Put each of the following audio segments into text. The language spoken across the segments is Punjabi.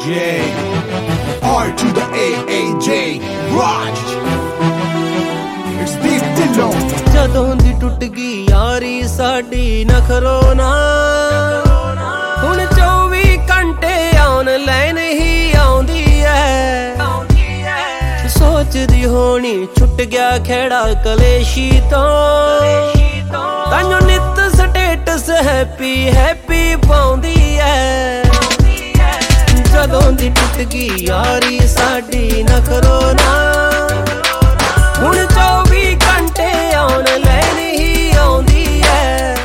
R to the AAJ, Raj. It's deep below. ਜਦੋਂ ਦੀ ਟੁੱਟ ਗਈ ਯਾਰੀ ਸਾਡੀ ਨਖਰੋ ਨਾ ਹੁਣ 24 ਘੰਟੇ ਆਨਲਾਈਨ ਹੀ ਆਉਂਦੀ ਐ ਸੋਚਦੀ ਹੋਣੀ ਛੁੱਟ ਗਿਆ ਖੇੜਾ ਕਲੇਸ਼ੀ ਤੋਂ ਤਾਂਯੋ ਨਿੱਤ ਸਟੇਟਸ ਹੈਪੀ ਹੈਪੀ ਪਾਉਂਦੀ ਐ ਜਦੋਂ ਦੀ ਟੁੱਟ ਗਈ ਯਾਰੀ ਸਾਡੀ ਨਖਰੋ ਨਾ ਹੁਣ 24 ਘੰਟੇ ਆਨਲਾਈਨ ਹੀ ਆਉਂਦੀ ਐ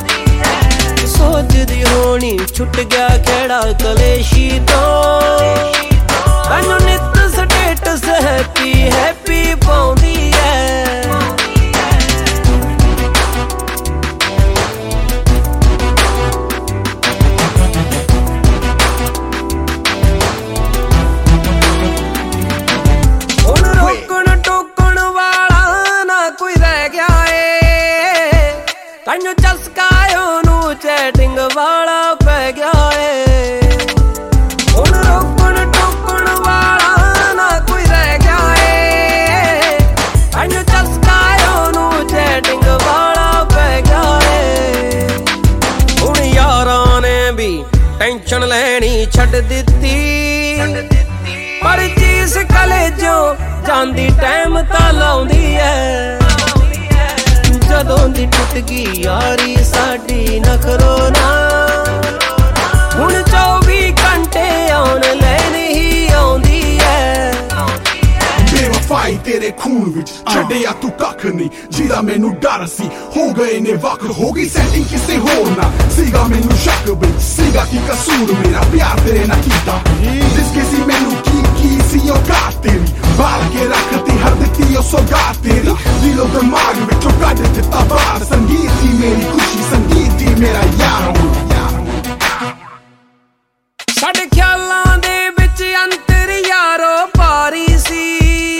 ਸੋਚਦੀ ਹੋਣੀ ਛੁੱਟ ਗਿਆ ਖੇੜਾ ਕਲੇਸ਼ੀ ਤੋਂ ਤਾਂਯੋ ਨਿੱਤ ਸਟੇਟਸ ਹੈਪੀ ਹੈਪੀ ਪਾਉਂਦੀ ਐ ਤਾਂਯੋ ਚਸਕਾ ਉਹਨੂੰ ਚੈਟਿੰਗ ਵਾਲਾ ਪੈ ਗਿਆ ਏ ਹੁਣ ਰੋਕਣ ਟੋਕਣ ਵਾਲਾ ਨਾ ਕੋਈ ਰਹਿ ਗਿਆ ਏ ਤਾਂਯੋ ਚਸਕਾ ਉਹਨੂੰ ਚੈਟਿੰਗ ਵਾਲਾ ਪੈ ਗਿਆ ਏ ਹੁਣ ਯਾਰਾਂ ਨੇ ਵੀ ਟੈਨਸ਼ਨ ਲੈਣੀ ਛੱਡ ਦਿੱਤੀ ਪਰ ਚੀਜ਼ ਕਲੇਜੋਂ ਜਾਂਦੀ ਟਾਈਮ ਤਾਂ ਲਾਉਂਦੀ ਐ ਜਦੋਂ ਦੀ ਟੁੱਟ ਗਈ ਯਾਰੀ ਸਾਡੀ ਨਖਰੋ ਨਾ ਹੁਣ 24 ਘੰਟੇ ਆਨਲਾਈਨ ਹੀ ਆਉਂਦੀ ਐ ਬੇਵਫਾਈ ਤੇਰੇ ਖੂਨ ਵਿੱਚ ਛੱਡਿਆ ਤੂੰ ਕੱਖ ਨਹੀਂ ਜਿਹਦਾ ਮੈਨੂੰ ਡਰ ਸੀ ਹੋ ਗਏ ਨੇ ਵਕਤ ਹੋ ਗਈ ਸੈਟਿੰਗ ਕਿਸੇ ਹੋਰ ਨਾਲ ਸੀਗਾ ਮੈਨੂੰ ਸ਼ੱਕ ਵਿੱਚ ਸੀਗਾ ਕੀ ਕਸੂਰ ਮੇਰਾ ਪਿਆਰ ਤੇਰੇ ਨਾਲ ਕੀਤਾ ਜਿਸਕੇ ਸੀ ਮੈਨੂੰ ਕੀ ਸੀ ਔਕਾਤ ਤੇਰੀ ਬਾਲ ਕੇ ਰੱਖਤੀ ਹਰ ਦਿੱਤੀ ਉਹ ਸੌਗਾਤ ਤੇਰੀ ਦਿਲੋਂ ਦਿਮਾਗ ਵਿੱਚੋਂ ਕੱਢ ਦਿੱਤਾ ਬਾਹਰ ਸੰਗੀਤ ਦੀ ਮੇਰੀ ਖੁਸ਼ੀ ਸੰਗੀਤ ਦੀ ਮੇਰਾ ਯਾਰ ਸਾਡੇ ਖਿਆਲਾਂ ਦੇ ਵਿੱਚ ਅੰਤਰ ਯਾਰੋ ਪਾਰੀ ਸੀ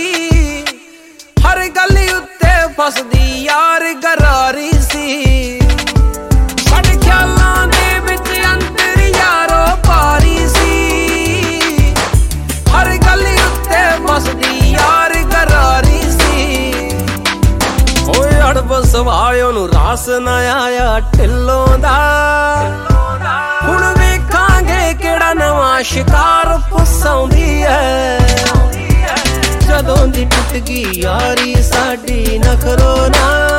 ਹਰ ਗੱਲ ਉੱਤੇ ਫਸਦੀ ਯਾਰ ਗਰਾਰੀ ਸੀ ਸਾਡੇ ਖਿਆਲਾਂ ਦੇ ਵਿੱਚ ਅੰਤਰ ਯਾਰੋ ਪਾਰੀ ਸੀ ਹਰ ਗੱਲ ਉੱਤੇ ਫਸਦੀ ਯਾਰ ਗਰਾਰੀ ਸੀ ਓਏ ਅੜਬਸ ਵਾਲਿਓ ਨੂੰ ਰਾਸ ਨਾ ਆਇਆ ਢਿੱਲੋਂ ਦਾ ਹੁਣ ਵੇਖਾਂਗੇ ਕਿਹੜਾ ਨਵਾਂ ਸ਼ਿਕਾਰ ਫਸਾਉਂਦੀ ਐ ਜਦੋਂ ਦੀ ਟੁੱਟ ਗਈ ਯਾਰੀ ਸਾਡੀ ਨਖਰੋ ਨਾ